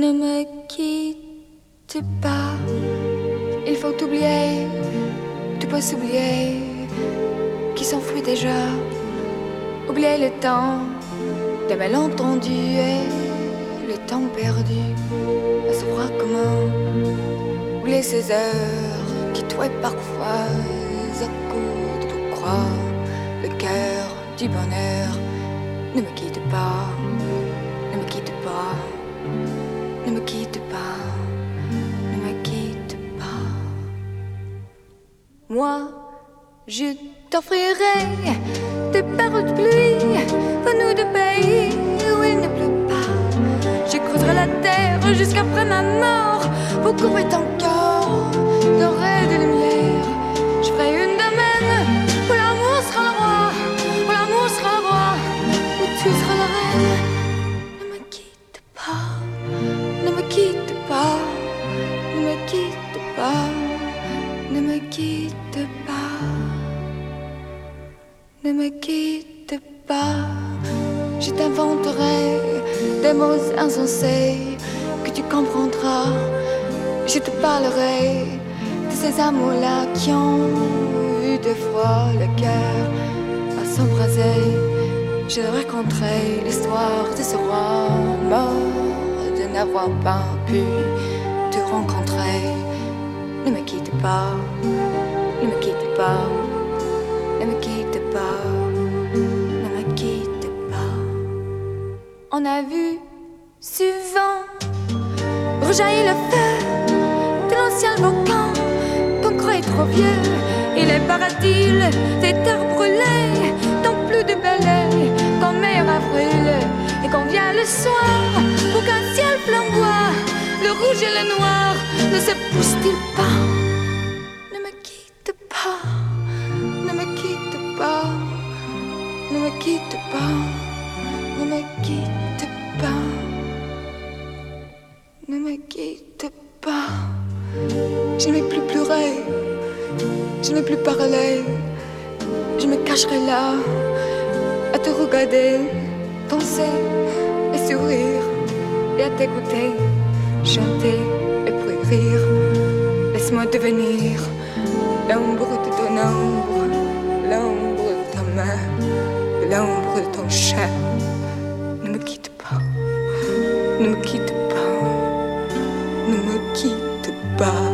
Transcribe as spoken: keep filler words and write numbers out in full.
Ne me quitte pas, il faut oublier, tu peux s'oublier, qui s'enfuit déjà. Oublier le temps des malentendus et le temps perdu à ce froid commun. Oublier ces heures qui tuaient parfois à coups de croix le cœur du bonheur. Ne me quitte pas, ne me quitte pas, ne me quitte pas, ne me quitte pas. Moi, je t'offrirai des paroles de pluie venues de pays où il ne pleut pas. Je creuserai la terre jusqu'après ma mort pour couvrir ton corps de raies de lumière. Je ferai une domaine où l'amour sera le roi, où l'amour sera le roi, où tu seras la reine. Ne me quitte pas, ne me quitte pas, ne me quitte pas, ne me quitte pas, ne me quitte pas. Je t'inventerai des mots insensés que tu comprendras. Je te parlerai de ces amours-là qui ont eu deux fois le cœur à s'embraser. Je raconterai l'histoire de ce roi mort de n'avoir pas pu te rencontrer. Ne me quitte pas, ne me quitte pas, ne me quitte pas, ne me quitte pas. On a vu souvent rejaillir le feu de l'ancien volcan qu'on croyait trop vieux. Et les paradis, les terres brûlées, n'ont plus de balais quand mer avril. Et quand vient le soir, pour qu'un ciel flamboie, le rouge et le noir ne se poussent-ils pas? Ne me quitte pas, ne me quitte pas, ne me quitte pas, ne me quitte pas, ne me quitte pas. Je ne vais plus pleurer, je ne vais plus parler, je me cacherai là à te regarder, danser et sourire, et à t'écouter, chanter et puis rire. Laisse-moi devenir l'ombre de ton ombre, l'ombre de ta main, l'ombre de ton chien. Ne me quitte pas, ne me quitte pas, ne me quitte pas.